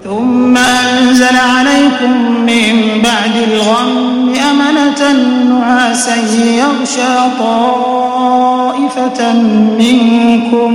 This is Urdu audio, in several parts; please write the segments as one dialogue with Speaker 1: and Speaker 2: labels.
Speaker 1: ثم أنزل عليكم من بعد الغم أمنة نعاسا يغشى طائفة منكم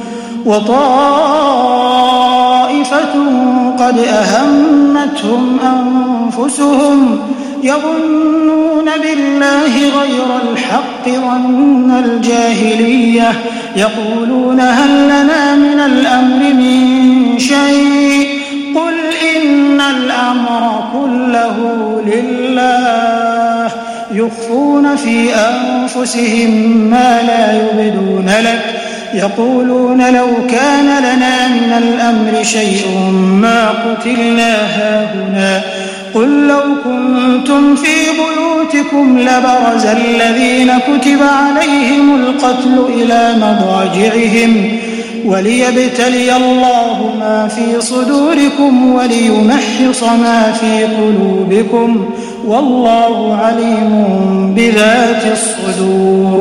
Speaker 1: وطائفة قد أهمتهم أنفسهم يظنون بالله غير الحق ظن الجاهلية يقولون هل لنا من الأمر من شيء قل إن الأمر كله لله يخفون في أنفسهم ما لا يبدون لك يقولون لو كان لنا من الأمر شيء ما قتلنا هاهنا قل لو كنتم في بيوتكم لبرز الذين كتب عليهم القتل إلى مضاجعهم وليبتلي الله ما في صدوركم وليمحص ما في قلوبكم والله عليم بذات الصدور.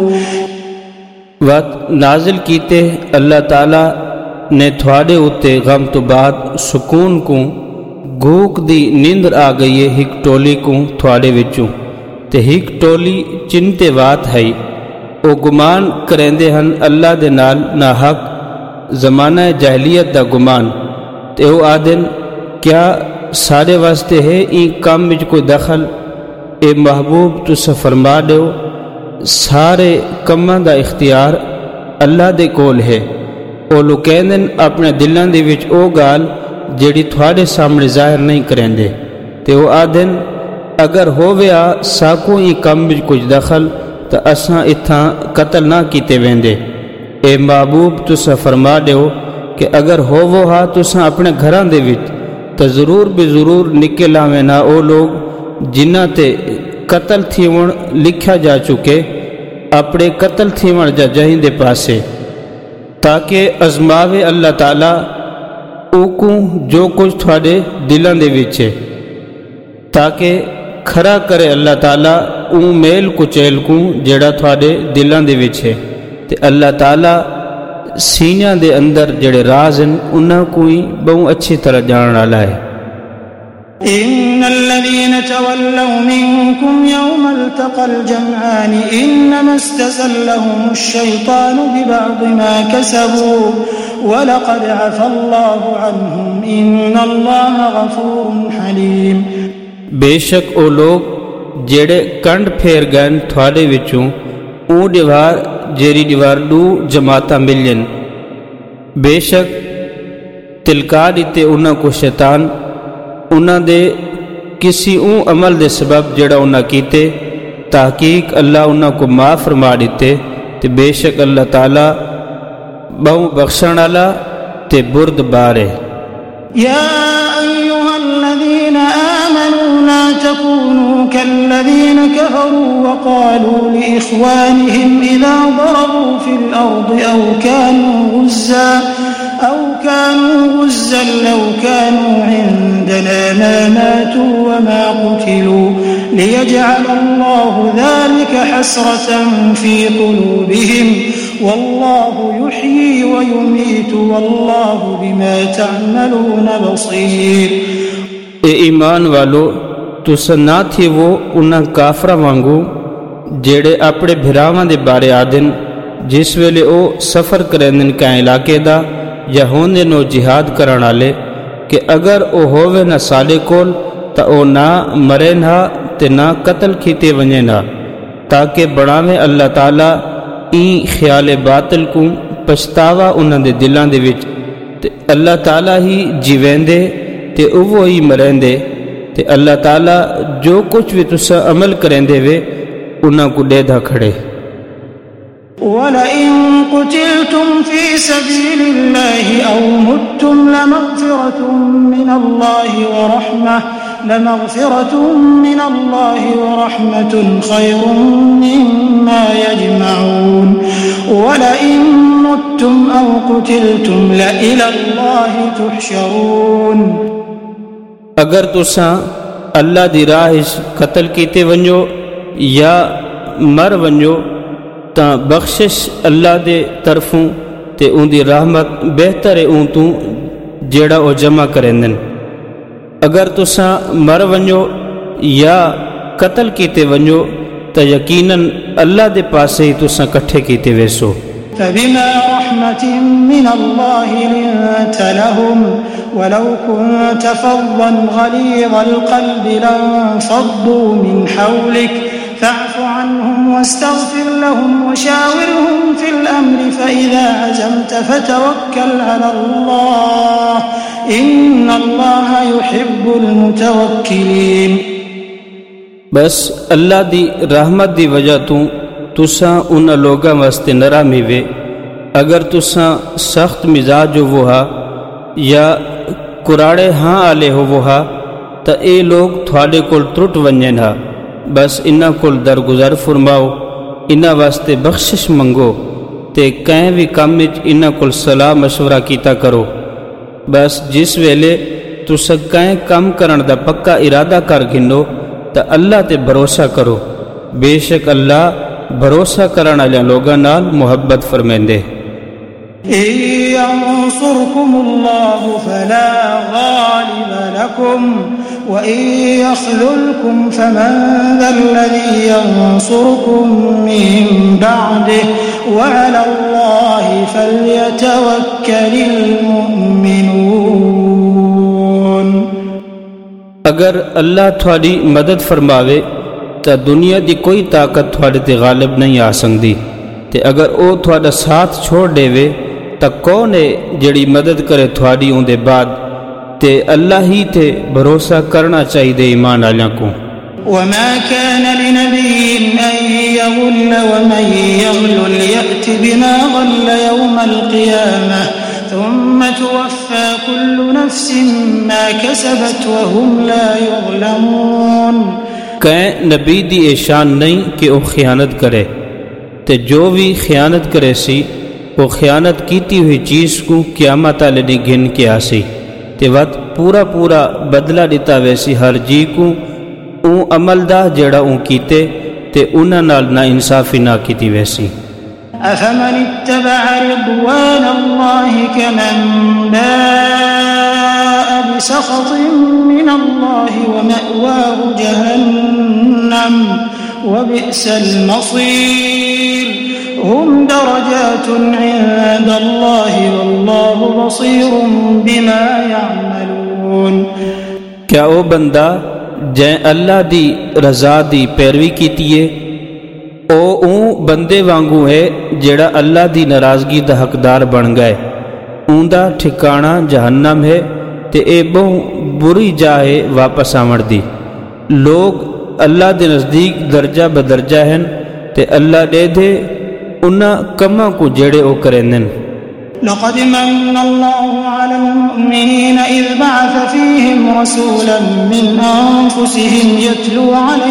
Speaker 2: وقت نازل کیتے اللہ تعالی نے تھوڑے اتے غم تو بعد سکون کو گوک دی نیندر آ گئی ہے ہک ٹولی کو تھوڑے وچوں تے ہک ٹولی چنتے وات ہے او گمان کریندے ہن اللہ دے نال نا حق زمانہ جاہلیت دا گمان تے او آدن کیا سارے واسطے ہے این کام وچ کوئی دخل اے محبوب تسا فرما دیو سارے کماں دا اختیار اللہ دے کول ہے او لو کہندن اپنے دلاں دے وچ او گال جیڑی تھوڑے سامنے ظاہر نہیں کریندے تے او آدن اگر ہوویا ساکو این کم وچ کچھ دخل تا اساں اتھاں قتل نہ کیتے ویندے اے محبوب تسا فرما دیو کہ اگر ہوو ہا تساں اپنے گھراں دے وچ تا ضرور بے ضرور نکل آویں نہ او لوگ جنہاں تے قتل تھیون لکھا جا چکے اپنے قتل تھیون جا جہیں دے پاسے تاکہ ازماوے اللہ تعالیٰ اوکوں جو کچھ تھوڑے دلاں دے وچے تاکہ کھڑا کرے اللہ تعالیٰ اون میل کچیل کو جڑا تھوڑے دلاں دے وچے تے اللہ تعالیٰ سینیاں دے اندر جڑے راز ہیں انہاں کوئی بہت اچھی طرح جانن والا ہے.
Speaker 1: إن الذين تولوا منكم يوم التقى الجمعان إنما استزلهم الشيطان ببعض ما كسبوا ولقد عفى الله عنهم إن الله غفور حليم.
Speaker 2: بے شک او لوگ جڑے کنڈ پھیر گئے تھوڑے وچوں او دیوار جیری دیوار دو جماعتاں ملین بے شک تلکا دیتے انہاں کو شیطان انہاں دے کسی اون عمل دے سبب جڑا انہاں کیتے تحقیق اللہ انہاں کو معاف فرما دیتے تے بے شک اللہ تعالی بہت بخشن والا تے بردبار ہے.
Speaker 1: یا ایھا الذین آمنوا لا تکونوا کالذین کفروا وقالوا لإخوانهم اذا ضربوا في الارض او كانوا غزا لو كانوا عندنا ما ماتوا وما قتلوا ليجعل الله ذلك حسرة في قلوبهم والله يحيي ويميت والله بما تعملون بصير.
Speaker 2: اے ایمان والو تساں نہ تھی وہ انہاں کافراں وانگو جڑے اپنے بھراواں دے بارے آدن جس ویلے او سفر کرندن کا علاقے دا یا ہوندے نو جہاد کرن والے کہ اگر او ہووے نہ سالے کول تا او نہ مرے نہ تے نہ قتل کیتے ونجے نہ تاکہ بڑھاویں اللہ تعالیٰ این خیال باطل کو پچھتاوا انہاں دے دلاں دے وچ تے اللہ تعالیٰ ہی جیویندے تے اوہ ہی مرندے تے اللہ تعالیٰ جو کچھ بھی تسا عمل کریندے وے انہاں کو دے دا کھڑے.
Speaker 1: وَلَئِن قُتِلْتُمْ فِي سَبِيلِ اللَّهِ أَوْ مُتُّمْ لَمَغْفِرَةٌ مِّنَ اللَّهِ وَرَحْمَةٌ خَيْرٌ مِّمَّا يَجْمَعُونَ. وَلَئِن مُتُّمْ أَوْ قُتِلْتُمْ لَإِلَى اللَّهِ تُحْشَرُونَ.
Speaker 2: اگر تساں اللہ دی راہ قتل کیتے ونجو یا مر ونجو تا بخشش اللہ دے طرفوں تے اون دی رحمت بہتر ہے اون تو جیڑا او جمع کرندن اگر تساں مر ونجو یا قتل کیتے ونجو تو یقیناً اللہ دے پاسے ہی تساں کٹھے کیتے ویسو.
Speaker 1: فبما رحمة من الله لنت لهم ولو كنت فظا غليظ القلب لانفضوا من حولك فاعف عنهم واستغفر لهم وشاورهم في الأمر فإذا عزمت فتوكل على الله إن الله يحب المتوكلين.
Speaker 2: بس اللہ دی رحمت دی وجہ تو تساں ان لوگاں واسطے نرامی وے اگر تساں سخت مزاج ہو ہا یا کراڑے ہاں آلے ہو ہا تا اے لوگ تھوڑے کول ترٹ ونجن ہا. بس انہاں کول درگزر فرماؤ، انہاں واسطے بخشش منگو تے کہیں بھی کام وچ انہاں کول صلاح مشورہ کیتا کرو. بس جس ویلے تساں کہیں کام کرن دا پکا ارادہ کر گھنو تا اللہ تے بھروسہ کرو، بے شک اللہ بھروسہ کرن والے لوگاں نال محبت فرمیندے.
Speaker 1: إن ينصركم الله فلا غالب لكم وإن يخذلكم فمن ذا الذي ينصركم من بعده وعلى الله فليتوكل المؤمنون.
Speaker 2: اگر اللہ تھوڑی مدد فرماوے تا دنیا دی کوئی طاقت تھوڑے تے غالب نہیں آ سکتی، تے اگر او تھوڑا ساتھ چھوڑ دے وے تا کون ہے جڑی مدد کرے تھوڑی اون دے بعد. تے اللہ ہی تے بھروسہ کرنا چاہیے ایمان والیاں کو.
Speaker 1: وما كان لنبي أن يغل ومن يغل يأت بما غل يوم القيامة ثم توفى كل نفس ما كسبت وهم لا يظلمون.
Speaker 2: کہیں نبی دی شان نہیں کہ وہ خیانت کرے، تے جو بھی خیانت کرے سی وہ خیانت کیتی ہوئی چیز کو قیامت والے دی گن کے آسی تے وقت پورا پورا بدلہ دیتا ویسی ہر جی کو اون عمل دا جڑا اون کیتے تے انہاں نال نا انصافی نہ کیتی ویسی.
Speaker 1: أفمن اتبع رضوان الله كمن باء بسخط من الله ومأواه جهنم وبئس المصير. هم درجات عند الله والله بصير بما يعملون.
Speaker 2: کیا او بندہ جے اللہ دی رضا دی پیروی کیتی ہے او اون بندے وانگو ہے جڑا اللہ دی ناراضگی دا حقدار بن گئے، اون دا ٹھکانہ جہنم ہے تے اے بہت بری جا ہے واپس آمڑ دی. لوگ اللہ دے نزدیک درجہ بدرجہ ہیں تے اللہ دے دے انہاں کماں کو جڑے او کرندن.
Speaker 1: لقد من الله على المؤمنين إذ بعث فيهم رسولا من أنفسهم يتلو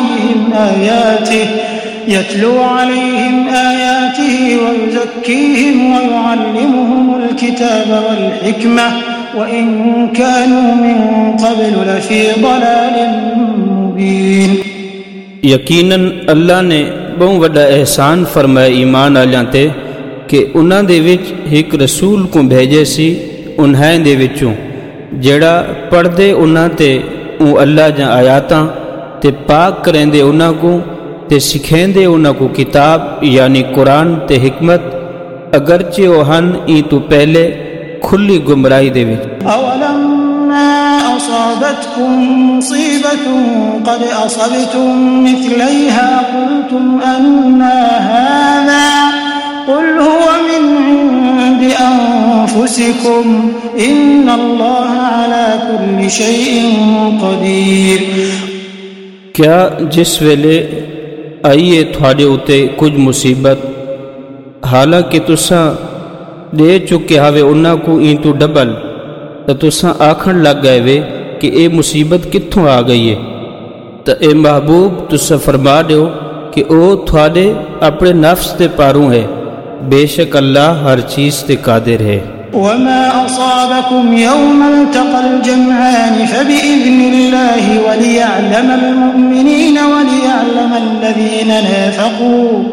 Speaker 1: عليهم آياته ويزكيهم ويعلمهم الكتاب والحكمة وإن كانوا من قبل لفي ضلال مبين.
Speaker 2: یقیناً اللہ نے بہت وڈا احسان فرمایا ایمان آلیاں تے کہ انہاں دے وچ ایک رسول کو بھیجے سی انہاں دے وچوں جڑا پڑھ دے انہاں تے اون اللہ جا آیاتاں تے پاک کریں دے انہاں کو تے سکھیں دے انہاں کو کتاب یعنی قرآن تے حکمت اگرچہ وہ ہن ای تو پہلے کھلی گمراہی دے وچ.
Speaker 1: أولما أصابتكم مصيبة قد أصبتم مثليها قلتم أن هذا قل هو من عند أنفسكم إن الله على كل شيء قدير.
Speaker 2: کیا جس ویلے آئیے تھوڑے اتے کچھ مصیبت حالانکہ تساں دے چکے ہوئے انہاں کو این تو ڈبل تو تساں آکھن لگ گئے وے کہ اے مصیبت کتھوں آ گئی ہے تو اے محبوب تساں فرما دیو کہ او تھوڑے اپنے نفس تے پاروں ہے، بے شک اللہ ہر چیز تے قادر ہے.
Speaker 1: وما أصابكم يوم التقى الجمعان فبإذن الله وليعلم المؤمنين وليعلم الذين نافقوا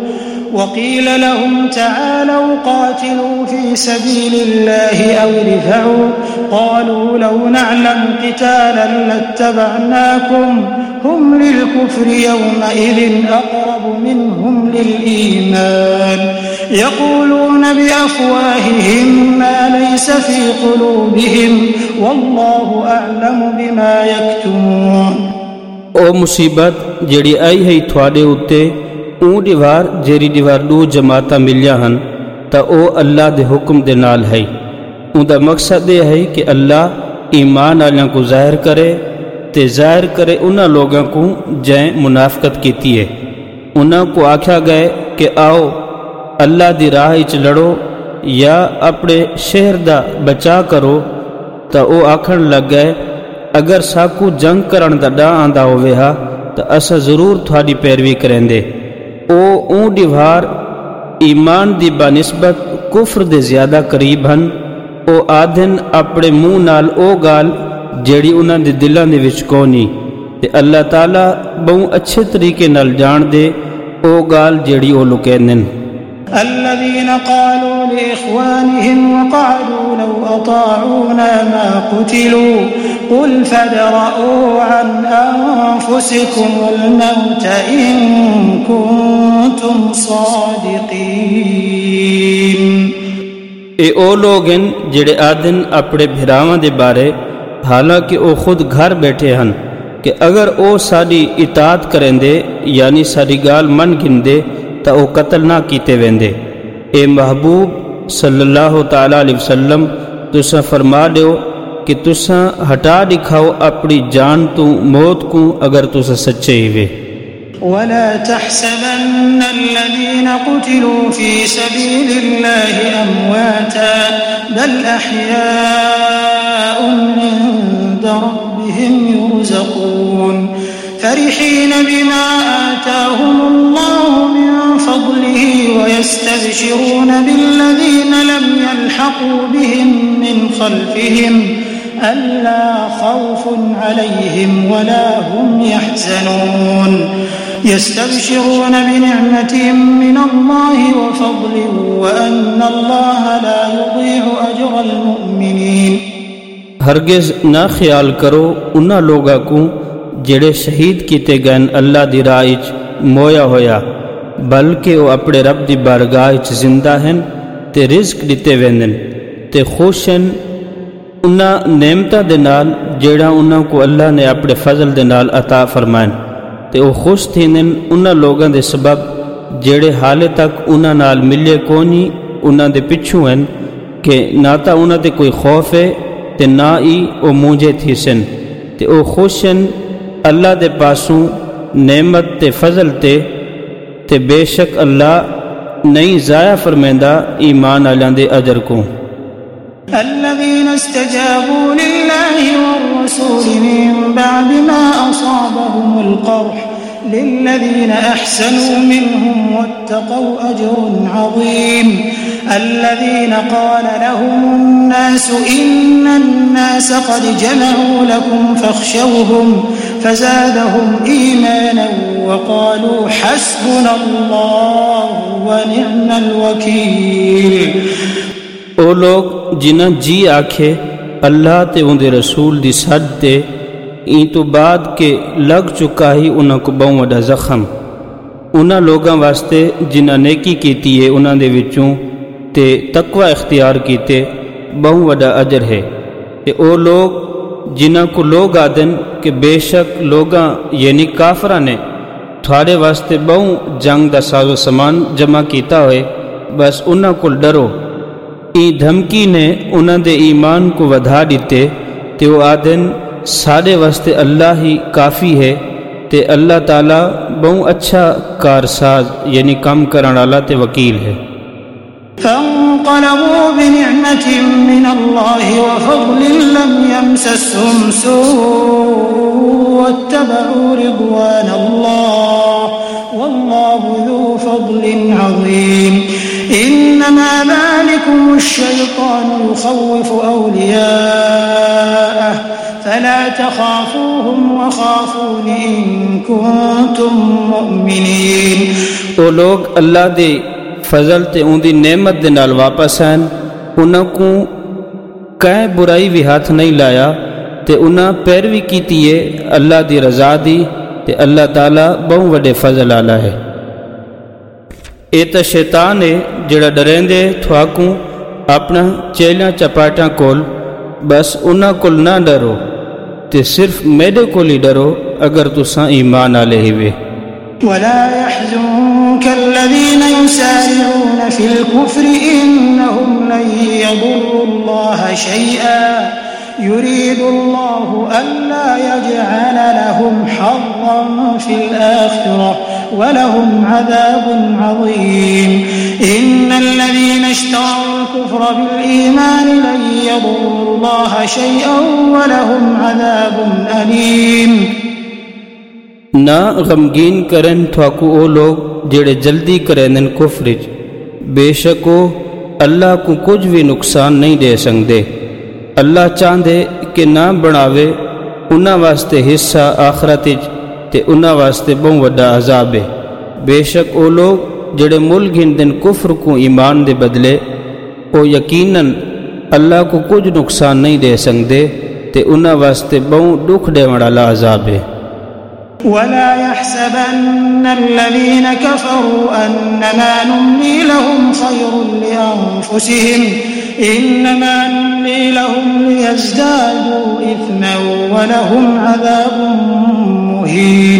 Speaker 1: وقيل لهم تعالوا قاتلوا في سبيل الله أو ادفعوا قالوا لو نعلم قتالا لاتبعناكم هم للكفر يومئذ أقرب منهم للإيمان يقولون بأفواههم ما ليس في قلوبهم والله أعلم بما يكتمون.
Speaker 2: او مصیبت جڑی آئی ہے تھوڑے اتے اون دیوار جیری دیوار دو جماعتاں ملیا ہن تا او اللہ دے حکم دے نال ہے. اون دا مقصد یہ ہے کہ اللہ ایمان والیاں کو ظاہر کرے تے ظاہر کرے انہاں لوگاں کو جائیں منافقت کیتی ہے. انہاں کو آکھیا گئے کہ آؤ اللہ دی راہ وچ لڑو یا اپنے شہر دا بچا کرو. تا او آکھن لگ گئے اگر ساکو جنگ کرن دا ڈا آندا ہوئے ہا تا اسا ضرور تھوڑی پیروی کریں دے. او اون دیوار ایمان دی بنسبت کفر دے زیادہ قریب ہن. او آدھن اپنے منہ نال او گال جیڑی انہاں دے دلاں دے وچ کونی تے اللہ تعالیٰ بہت اچھے طریقے نال جان دے او گال جیڑی او لکیندن.
Speaker 1: الذين قالوا لإخوانهم وقعدوا لو أطاعونا ما قتلوا قل فادرءوا عن أنفسكم الموت إن كنتم صادقين.
Speaker 2: اے او لوگن جڑے آدن اپنے بھراواں دے بارے حالانکہ او خود گھر بیٹھے ہن کہ اگر او ساری اطاعت کریں دے یعنی ساری گال من گن دے تا او قتل نہ کیتے ویندے. اے محبوب صلی اللہ تعالیٰ علیہ وسلم تساں فرما دیو کہ تساں ہٹا دکھاؤ اپنی جان تو موت کو اگر تساں سچے ہوئے.
Speaker 1: ولا تحسبن الذين قتلوا في سبيل الله أمواتا بل أحياء عند ربهم يرزقون فرحين بما آتاهم الله من فضله ويستبشرون بالذين لم يلحقوا بهم من خلفهم ألا خوف عليهم ولا هم يحزنون يستبشرون بنعمة من الله وفضل وأن الله لا يضيع أجر المؤمنين.
Speaker 2: ہرگز نہ خیال کرو انہاں لوگاں کو جڑے شہید کیتے گئے اللہ دی راہ وچ مویا ہویا بلکہ وہ اپنے رب دی بارگاہ وچ زندہ ہیں تے رزق دتے ویندن تے خوش ہیں انہاں نعمتاں دے نال جڑا انہاں کو اللہ نے اپنے فضل دے نال عطا فرمائن تے وہ خوش تھیندن انہاں لوگاں دے سبب جڑے حالے تک انہاں نال ملے کونی انہاں دے پچھوں ہیں کہ نہ تا انہاں تے کوئی خوف ہے تے نہ ہی وہ مونجے تھی سن تے وہ خوش ہیں اللہ دے پاسوں نعمت تے فضل تے بے شک اللہ نہیں ضائع فرمیندہ ایمان والیاں دے اجر کو.
Speaker 1: الذين استجابوا لله والرسول من بعد ما أصابهم القرح للذين أحسنوا منهم واتقوا أجر عظيم. الذين قال لهم الناس إن الناس قد جمعوا لكم فاخشوهم فزادهم إيمانا وقالوا حسبنا الله ونعم الوكيل.
Speaker 2: او لوگ جنہاں جی آکھے اللہ تے ان دے رسول دی صد تے این تو بعد کے لگ چکا ہی انہاں کو بہت وڈا زخم. انہاں لوگاں واسطے جنہاں نیکی کیتی ہے انہاں دے وچوں تے تقوی اختیار کیتے بہت وڈا اجر ہے. تے او لوگ جنہاں کو لوگ آدن کہ بے شک لوگاں یعنی کافراں نے تھوڑے واسطے بہت جنگ دا ساز و سامان جمع کیتا ہوئے بس انہاں کو ڈرو. ای دھمکی نے انہاں دے ایمان کو ودھا دیتے تے وہ آدن سارے واسطے اللہ ہی کافی ہے تے اللہ تعالیٰ بہت اچھا کارساز یعنی کام کرن والا تے وکیل ہے.
Speaker 1: فانقلبوا بنعمة من الله وفضل لم يمسسهم سوء واتبعوا رضوان الله والله ذو فضل عظيم. إنما ذلكم الشيطان يخوف أولياءه فلا تخافوهم وخافون إن كنتم مؤمنين.
Speaker 2: وہ لوگ اللہ دے فضل تے ان دی نعمت دے نال واپس آئیں، انہاں کو کہیں برائی بھی ہاتھ نہیں لایا تے انہاں پیروی کیتی ہے اللہ دی رضا دی، تے اللہ تعالیٰ بہت وڈے فضل والا ہے۔ اے تا شیطان ہے جڑا ڈریندے تھواکوں اپنا چیلیاں چپاٹاں کول، بس انہاں کول نہ ڈرو تے صرف میرے کول ہی ڈرو اگر تساں ایمان والے ہوئے۔
Speaker 1: ولا يحزنك الذين يسارعون في الكفر إنهم لن يضروا الله شيئا يريد الله ألا يجعل لهم حظا في الآخرة ولهم عذاب عظيم إن الذين اشتروا الكفر بالإيمان لن يضروا الله شيئا ولهم عذاب أليم۔
Speaker 2: نہ غمگین کرن تھواکو او لوگ جڑے جلدی کرن کفرج، بے شک وہ اللہ کو کچھ بھی نقصان نہیں دے سکتے۔ اللہ چاہندے کہ نہ بناوے انہاں واسطے حصہ آخرت تے انہاں واسطے بہت وڈا عذاب ہے۔ بے شک او لوگ جڑے مل گھن کفر کو ایمان دے بدلے، او یقیناً اللہ کو کچھ نقصان نہیں دے سکتے تے انہاں واسطے بہت دکھ دے والا عذاب ہے۔
Speaker 1: ولا يحسبن الذين كفروا أنما نملي لهم خير لأنفسهم إنما نملي لهم ليزدادوا إثما ولهم عذاب مهين۔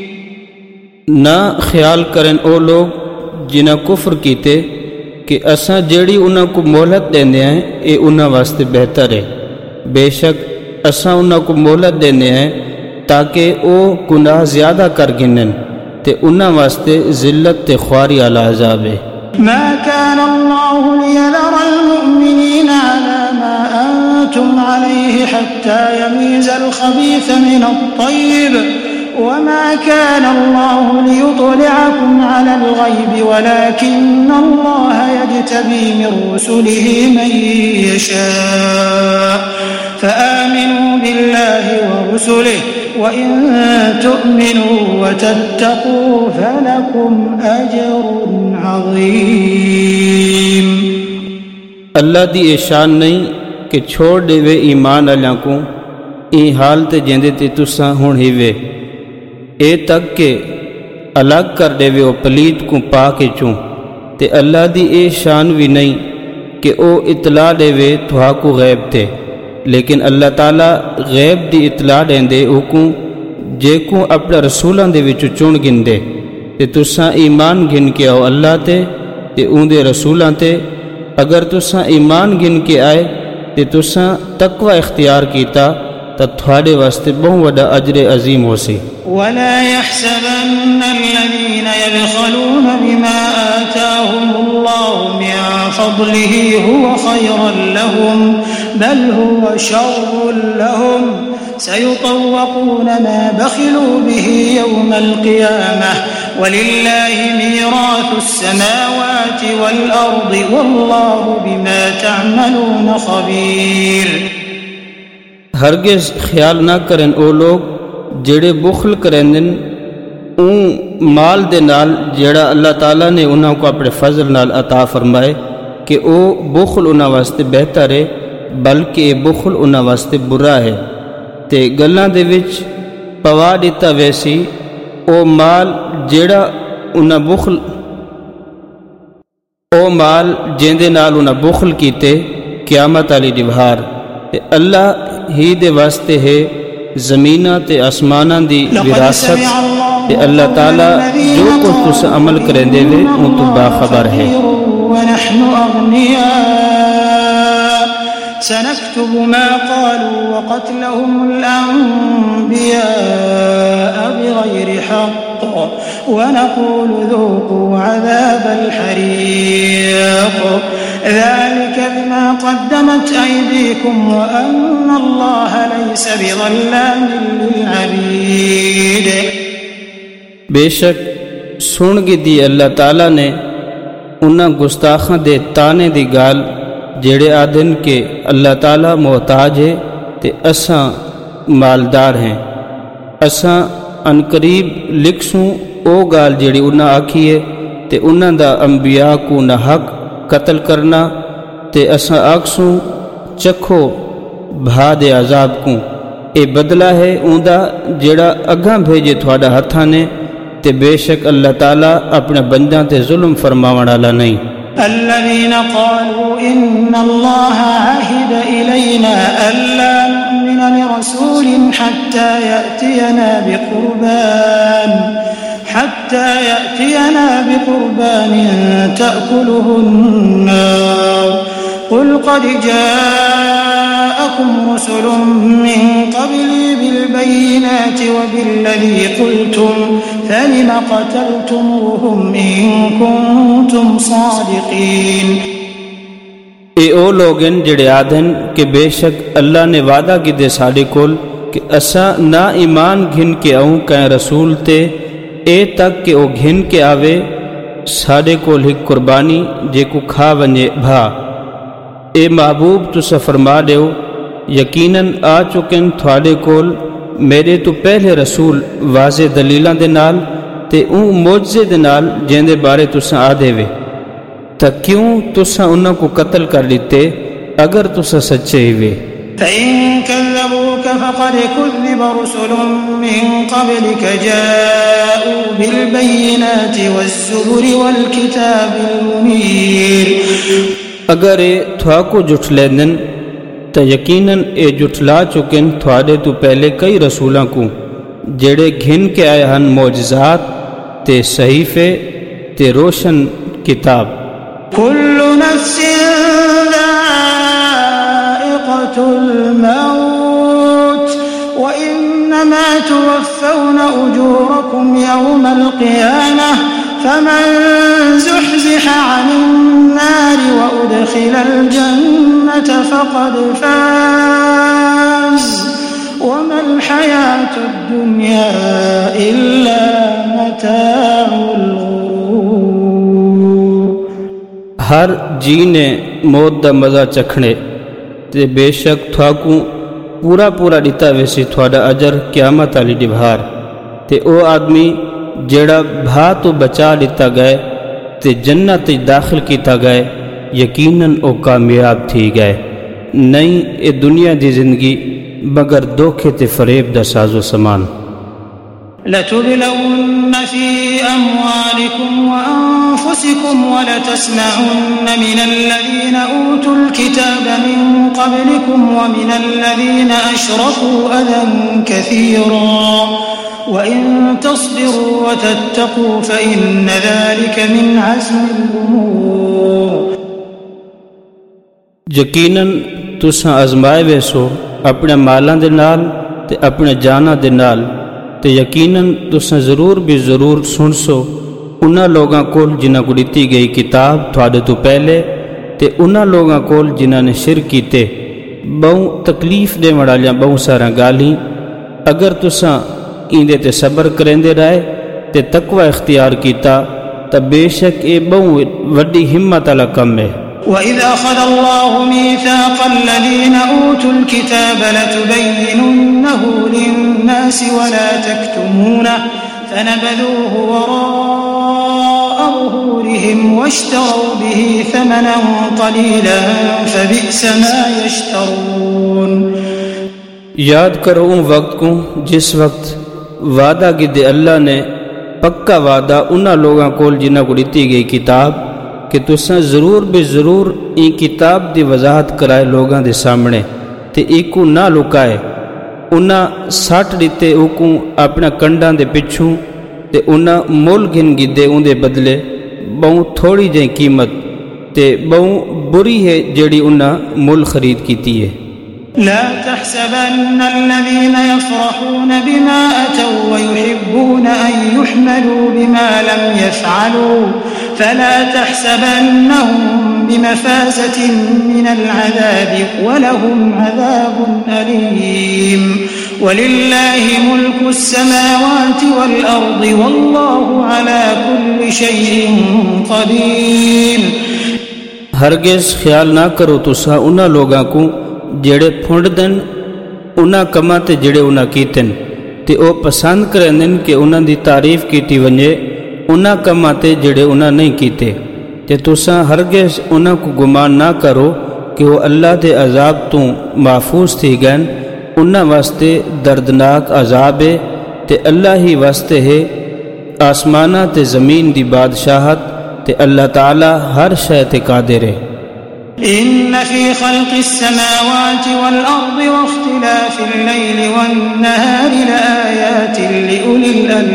Speaker 2: نہ خیال کرن او لوگ جنہاں کفر کیتے کہ اساں جیڑی انہاں کو مہلت دینے ہیں اے انہاں واسطے بہتر ہے، بے شک اساں انہاں کو مہلت دینے ہیں تاکہ او گناہ زیادہ کر گنن تے انہاں واسطے ذلت تے خواری والا عذاب ہے۔
Speaker 1: ما كان الله ليذر المؤمنين على ما أنتم عليه حتى يميز الخبيث من الطيب وما كان الله ليطلعكم على الغيب ولكن الله يجتبي من رسله من يشاء فآمنوا بالله ورسله وإن تؤمنوا وتتقوا فلكم أجر عظيم۔
Speaker 2: اللہ دی شان نہیں کہ چھوڑ دے وے ایمان والیاں کو ای حال تے جیندے تے تساں ہن ہیوے، اے تک کہ الگ کر دے وے او پلیت کو پاک چوں، تے اللہ دی اے شان بھی نہیں کہ او اطلاع دے وے تھوا کو غیب تے، لیکن اللہ تعالیٰ غیب دی اطلاع دیندے او کو جے کو اپنے رسولاں دے وچ چن گندے، تے تساں ایمان گن کے آؤ اللہ تے تے اون دے رسولاں تے، اگر تساں ایمان گن کے آئے تے تساں تقوی اختیار کیتا تا تھوڑے واسطے بہت وڈا اجر عظیم ہو سی۔
Speaker 1: ولا يحسبن الذين يبخلون بما آتاهم الله من فضله هو خيرا لهم بل هو شر لهم سيطوقون ما بخلوا به يوم القيامة ولله ميراث السماوات والأرض والله بما تعملون خبير۔
Speaker 2: ہرگز خیال نہ کرن او لوگ جڑے بخل کرن اون مال دے نال جڑا اللہ تعالیٰ نے انہاں کو اپنے فضل نال عطا فرمائے کہ او بخل انہاں واسطے بہتر ہے بلکہ بخل انہاں واسطے برا ہے، تے گلاں دے وچ پوا دیتا ویسی او مال جڑا انہاں بخل او مال جیندے نال انہاں بخل کیتے قیامت والی دیوار، تے اللہ ہی دے واسطے ہے زمیناں تے آسماناں دی وراثت، تے اللہ تعالیٰ جو کچھ تس عمل کریں دے وے ان تو باخبر ہے۔
Speaker 1: ونحن أغنياء سنكتب ما قالوا وقتلهم الأنبياء بغير حق ونقول ذوقوا عذاب الحريق ذلك بما قدمت أيديكم وأن الله ليس بظلام للعبيد۔
Speaker 2: بے شک سن گی دی اللہ تعالیٰ نے انہاں گستاخاں دے تانے دی گال جڑے آدن کہ اللہ تعالیٰ محتاج ہے تے اساں مالدار ہیں، اساں انقریب لکھسوں او گال جڑی انہاں آکھی ہے تے انہاں دا انبیاء کو نہ حق قتل کرنا تے اساں آکسوں چکھو بھا دے عذاب کو، اے بدلہ ہے اوندا جیڑا اگاں بھیجے تھوڑا ہتھاں نے، تے بے شک اللہ تعالیٰ اپنے بندیاں تے ظلم فرماون والا نہیں۔
Speaker 1: الذين قالوا إن الله عهد إلينا ألا نؤمن لرسول حتى يأتينا بقربان تأكله النار قل قد جاءكم رسل من قبلي بالبينات وبالذي قلتم فلم قتلتموهم إن كنتم صادقين۔
Speaker 2: اے او لوگن جڑے آدھن کہ بے شک اللہ نے وعدہ کی دے ساڑے کول کہ اسا نا ایمان گھن کے آؤں کہیں رسول تے اے تک کہ او گھن کے آوے ساڑے کول ہک قربانی جے کو کھا ونجے بھا۔ اے محبوب تسا فرما دیو یقیناً آ چکن تھوڑے کول میرے تو پہلے رسول واضح دلیلاں دے نال تے اون معجزے دے نال جن دے بارے تسا آ دے وے، تا کیوں تسا انہاں کو قتل کر لیتے اگر تسا سچے ہوئے۔
Speaker 1: فَإِن كَذَّبُوكَ فَقَدْ كُذِّبَ رُسُلٌ مِّن قَبْلِكَ جَاءُوا بِالْبَيِّنَاتِ وَالزُّبُرِ وَالْكِتَابِ الْمُنِيرِ۔
Speaker 2: اگر اے تھوا کو جھٹلے دن تا یقیناً اے جھٹلا چکن تھوڑے تو پہلے کئی رسولاں کو جڑے گھن کے آئے ہن معجزات تے صحیفے تے روشن کتاب۔
Speaker 1: كل نفس ذائقة الموت وإنما توفون أجوركم يوم القيامة فمن زحزح عن النار وأدخل الجنة فقد فاز وما الحياة الدنيا إلا متاع الغرور۔
Speaker 2: ہر جی نے موت دا مزہ چکھنے تے بے شک تھواکوں پورا پورا دیتا ویسی تھوڑا اجر قیامت علی ڈبھار، تے او آدمی جیڑا بھا تو بچا لیتا گئے تے جنت داخل کیتا گئے یقیناً او کامیاب تھی گئے، نہیں اے دنیا دی زندگی مگر دھوکے تے فریب دا ساز و سامان۔
Speaker 1: لَتُبْلَوُنَّ فِي أَمْوَالِكُمْ وَأَنفُسِكُمْ وَلَتَسْمَعُنَّ مِنَ الَّذِينَ أُوتُوا الْكِتَابَ مِنْ قَبْلِكُمْ وَمِنَ الَّذِينَ أَشْرَكُوا أَذًى كَثِيرًا وَإِن تَصْبِرُوا وَتَتَّقُوا فَإِنَّ ذَلِكَ مِنْ عَزْمِ الْأُمُورِ۔
Speaker 2: یقیناً تساں آزمائے ویسو اپنے مالاں دے نال تے اپنے جاناں دے نال، تے یقیناً تساں ضرور بھی ضرور سن سو انہاں لوگاں کول جنہاں کو دتی گئی کتاب تھوڑے تو پہلے تے انہاں لوگاں کول جنہاں نے شرک کیتے، بہوں تکلیف دے والیاں بہوں سارا گالی، اگر تساں ایندے تے صبر کریندے رہے تے تقوی اختیار کیتا تے بے شک اے بہوں وڈی ہمت والا کم ہے۔
Speaker 1: وَإِذْ أَخَذَ اللَّهُ مِيثَاقَ الَّذِينَ أُوتُوا الْكِتَابَ لَتُبَيِّنُنَّهُ لِلنَّاسِ وَلَا تَكْتُمُونَهُ فَنَبَذُوهُ وَرَاءَ ظُهُورِهِمْ وَاشْتَرَوْا بِهِ ثَمَنًا قَلِيلًا فَبِئْسَ مَا يَشْتَرُونَ۔
Speaker 2: یاد کرو ان وقت کو جس وقت وعدہ کی دے اللہ نے پکا وعدہ انہاں لوگاں کول جنہاں کو دتی گئی کتاب کہ تساں ضرور بے ضرور این کتاب دی وضاحت کرائے لوگاں دے سامنے تے ایکو نہ لکائے، انہاں ساٹ دیتے اوکو اپنا کنڈاں دے پچھوں تے انہاں مول گھن گی دے ان دے بدلے بہوں تھوڑی جائیں قیمت تے بہوں بری ہے جیڑی انہاں مول خرید کیتی ہے۔
Speaker 1: لا تحسبن الذين يفرحون بما أتوا ويحبون أن يحمدوا بما لم يفعلوا فلا تحسبنهم بمفازة من العذاب ولهم عذاب أليم ولله ملك السماوات والأرض والله على كل شيء قدير۔
Speaker 2: ہرگز خیال نہ کرو تسا انہاں لوگاں کو جڑے پھنڈ دن انہاں کماں تے جڑے انہاں کیتن تے او پسند کرندن کہ انہاں دی تعریف کیتی ونجے انہاں کماں تے جڑے انہاں نہیں کیتے، تے تساں ہرگز انہاں کو گمان نہ کرو کہ وہ اللہ دے عذاب تو محفوظ تھی گئن۔ انہاں واسطے دردناک عذاب ہے، تے اللہ ہی واسطے ہے آسمانہ تے زمین دی بادشاہت، تے اللہ تعالی ہر شے تے قادر ہے۔
Speaker 1: إن في خلق السماوات والأرض واختلاف الليل والنهار لآيات لأولي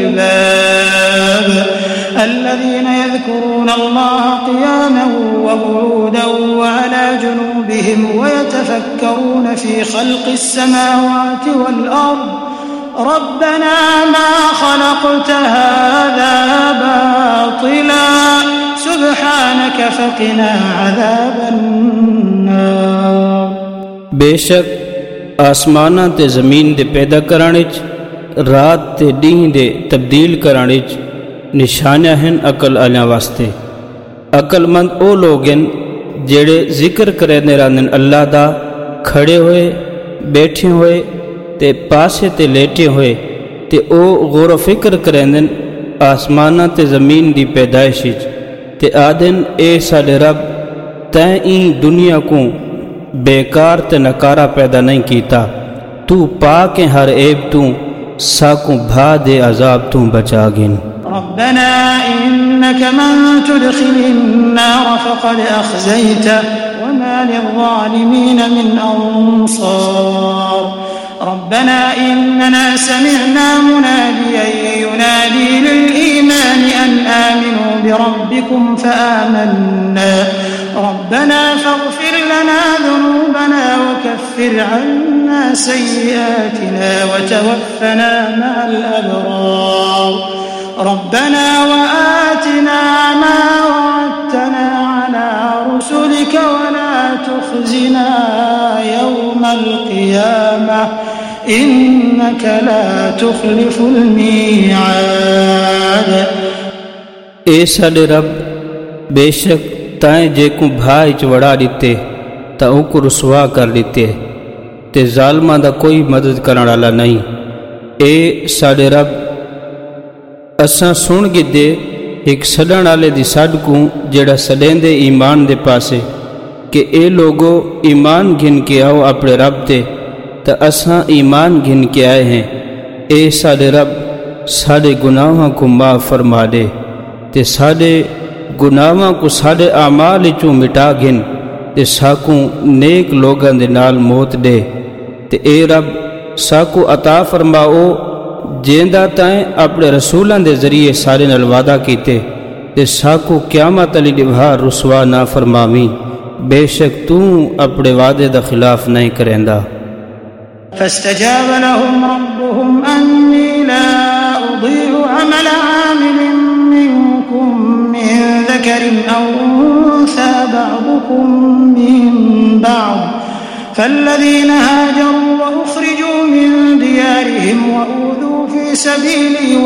Speaker 1: الألباب الذين يذكرون الله قياما وقعودا وعلى جنوبهم ويتفكرون في خلق السماوات والأرض ربنا ما خلقت هذا باطلا سبحانك فقنا عذاب النار۔
Speaker 2: بے شک آسماناں تے زمین دے پیدا کرانے چ، رات تے ڈینہ دے تبدیل کرانے چ نشانیاں ہیں عقل آلیاں واسطے۔ عقل مند او لوگ ہیں جڑے ذکر کرنے رہندن اللہ دا، کھڑے ہوئے، بیٹھے ہوئے تے پاسے تے لیٹے ہوئے، تے او غور و فکر کرندن آسماناں تے زمین دی پیدائش وچ، تے آدن اے ساڈے رب تیں این دنیا کو بیکار تے نکارا پیدا نہیں کیتا، تو پاک ہر عیب تو، ساکوں بھا دے عذاب تو بچا گن۔
Speaker 1: ربنا إنك من تدخل النار فقد أخزيته وما للظالمين من أنصار ربنا إننا سمعنا مناديا ينادي للإيمان أن آمنوا بربكم فآمنا ربنا فاغفر لنا ذنوبنا وكفر عنا سيئاتنا وتوفنا مع الأبرار ربنا وآتنا ما وعدتنا على رسلك ولا تخزنا يوم القيامة إنك لا تخلف الميعاد۔
Speaker 2: اے ساڈے رب بے شک تائیں جے کو بھائی چ وڑا دیتے تا او کو رسوا کر دیتے، تے ظالماں دا کوئی مدد کرن والا نہیں۔ اے ساڈے رب اساں سن گدے ایک سڈن والے دی سڈ کو جڑا سڈیندے ایمان دے پاسے کہ اے لوگو ایمان گھن کے آؤ اپنے رب تے، تا اساں ایمان گھن کے آئے ہیں۔ اے ساڈے رب ساڈے گناہاں کو معاف فرما دے، تے ساڈے گناہاں کو ساڈے اعمال چوں مٹا گھن، تے ساکوں نیک لوگاں دے نال موت دے، تے اے رب ساکو عطا فرماؤ جیندہ تائیں اپنے رسولاں دے ذریعے سارے نال وعدہ کیتے، تے ساکو قیامت علی ڈبھار رسوا نہ فرماویں، بے شک تو اپنے وعدے دا خلاف نہیں کریندا۔
Speaker 1: فاستجاب لهم ربهم أني لا أضيع عمل عامل منكم من ذكر أو أنثى بعضكم من بعض فالذين هاجروا وأخرجوا من ديارهم وأوذوا في سبيلي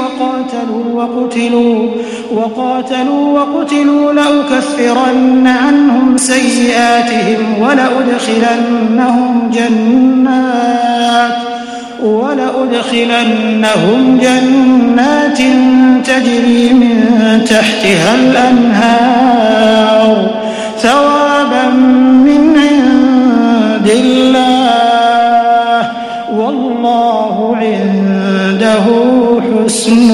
Speaker 1: وقاتلوا لأكفرن عنهم سيئاتهم ولأدخلنهم جنات تجري من تحتها الأنهار ثوابا من عند الله والله عنده حسن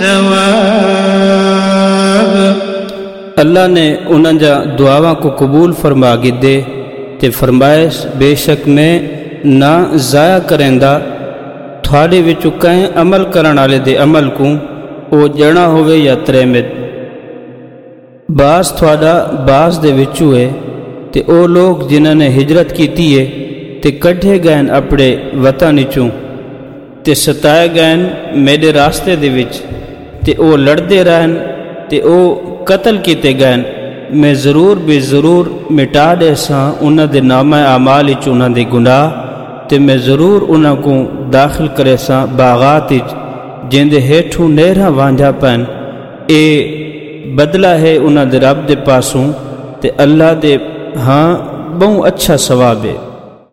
Speaker 1: الثواب۔
Speaker 2: اللہ نے انہاں جا دعاواں کو قبول فرما گدے تے فرمائش بے شک میں نہ ضائع کریندا تھوڑے وچوں کہیں عمل کرن والے دے عمل کو او جنا ہوئے یا تریمت، بعض تھوڑا بعض دے وچوں ہے، تے او لوگ جنہاں نے ہجرت کیتی ہے تے کڈھے گئن اپنے وطن چوں تے ستائے گئن میرے راستے دے وچ، تے او لڑدے رہن تے او قتل کیتے گئن، میں ضرور بے ضرور مٹا دے ساں انہاں دے نامہ اعمال وچ انہاں دے گناہ، تے میں ضرور انہاں کو داخل کرے ساں باغات وچ جیندے ہیٹھوں نہراں وانجھا پن، اے بدلہ ہے انہاں دے رب دے پاسوں تے اللہ دے ہاں بہوں اچھا ثواب ہے۔